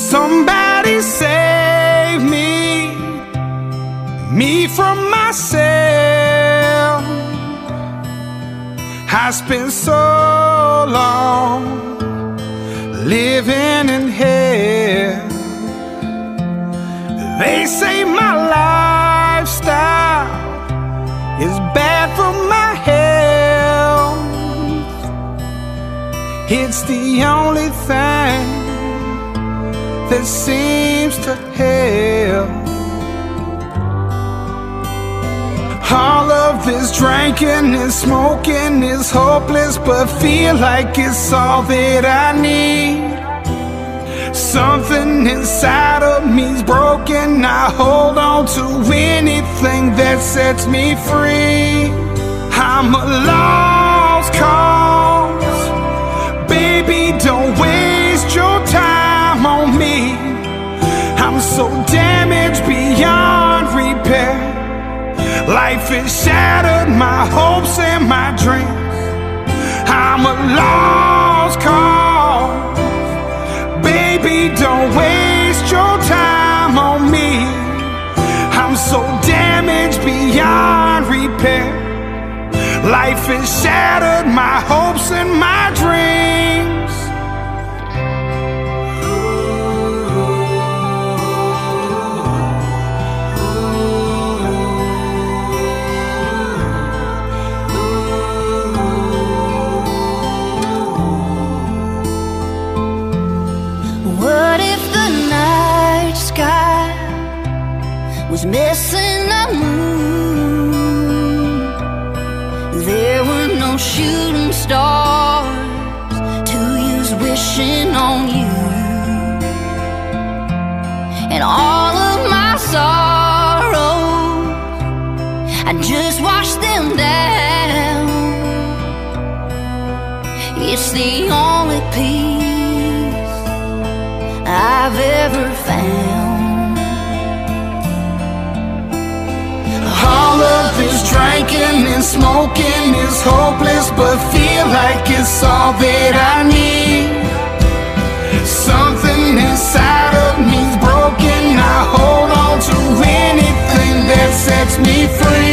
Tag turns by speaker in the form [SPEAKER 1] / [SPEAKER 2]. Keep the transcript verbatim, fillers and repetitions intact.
[SPEAKER 1] Somebody save me, me from myself. I spent so long living in hell. They say my lifestyle is bad for my health. It's the only thing that seems to help. All of this drinking and smoking is hopeless, but feel like it's all that I need. Something inside of me's broken. I hold on to anything that sets me free. I'm a lost cause. Baby, don't waste your time on me. I'm so damaged beyond repair. Life has shattered my hopes and my dreams. I'm a lost cause. Baby, don't waste your time on me. I'm so damaged beyond repair. Life has shattered my hopes and my dreams.
[SPEAKER 2] What if the night sky was missing a moon? There were no shooting stars to use wishing on you. And all of my sorrows, I just washed them down. It's the only peace I've ever found.
[SPEAKER 1] All of this drinking and smoking is hopeless, but feel like it's all that I need. Something inside of me's broken. I hold on to anything that sets me free.